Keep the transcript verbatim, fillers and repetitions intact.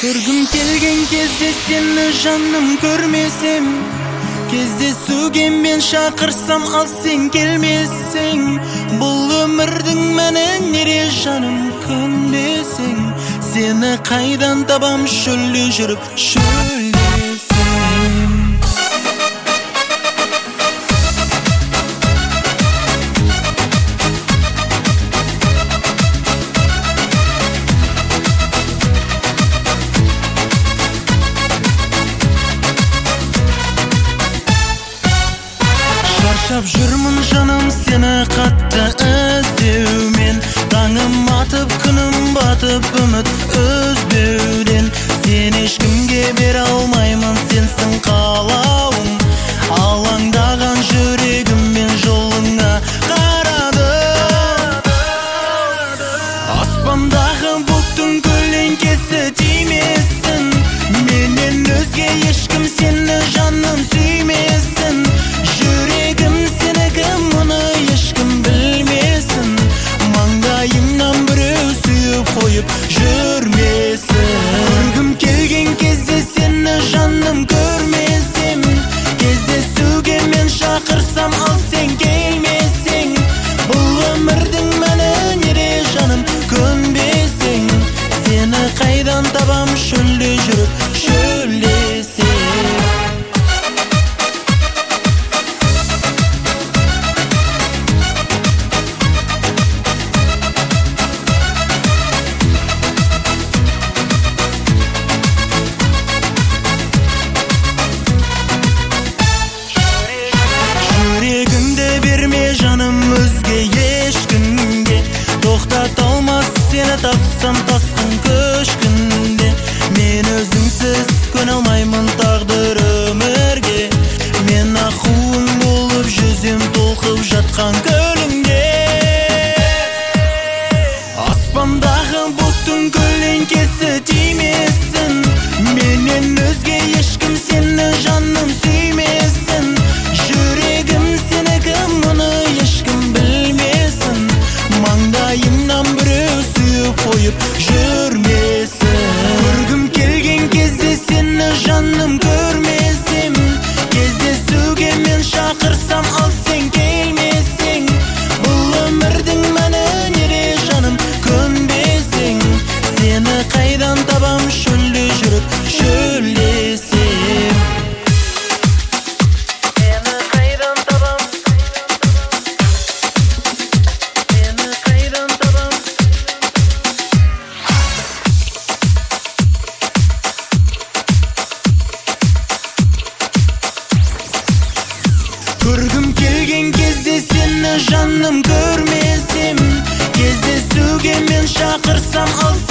Көргім келген кезде сені жаным көрмесем, кездесуге мен шақырсам ал сен келмесең, бұл өмірдің мәні неде жаным көнбесең, сені қайдан табам шөлде жүріп шөлдесем. Шаршап жүрмін жаным сені қатты іздеумен, таңым атып күнім батып үміт үзбеуден. Сен ешкімге бере алмаймын, сенсің қалауым, алаңдаған жүрегіммен жолыңа қарадым. Аспандағы бұлттың көлеңкесі тимесін, менен өзге ешкім сені жаным сүймесін. Жүрегім сенікі, мұны ешкім білмесін, маңдайымнан біреу сүйіп қойып жүрмесін. Көргім келген кезде сені жаным көрмесем, кездесуге мен шақырсам ал сен келмесең, бұл өмірдің мәні неде жаным көнбесең, сені қайдан табам шөлде жүріп шөлдесем. Жаным өзге ешкімге, тоқтата алмас сені тапсам тасқын көшкінде. Мен өзіңсіз көне алмаймын тағдыр өмірге, мен аққуың болып жүзем толқып жатқан көліңде. Аспандағы бұлттың көлеңкесі тимесін, менен өзге ешкім сені жаным сүймесін. Жүрегім сенікі, мұны ешкім білмесін, маңдайымнан біреу сүйіп қойып жүрмесін. Көргім келген кезде сені жаным көрмесем, кездесуге мен шақырсам ал сен келмесең, бұл өмірдің мәні неде жаным көнбесең, сені қайдан табам шөлде жүріп шөлдесем. Көргім келген кезде сені жаным көрмесем, кездесуге мен шақырсам ал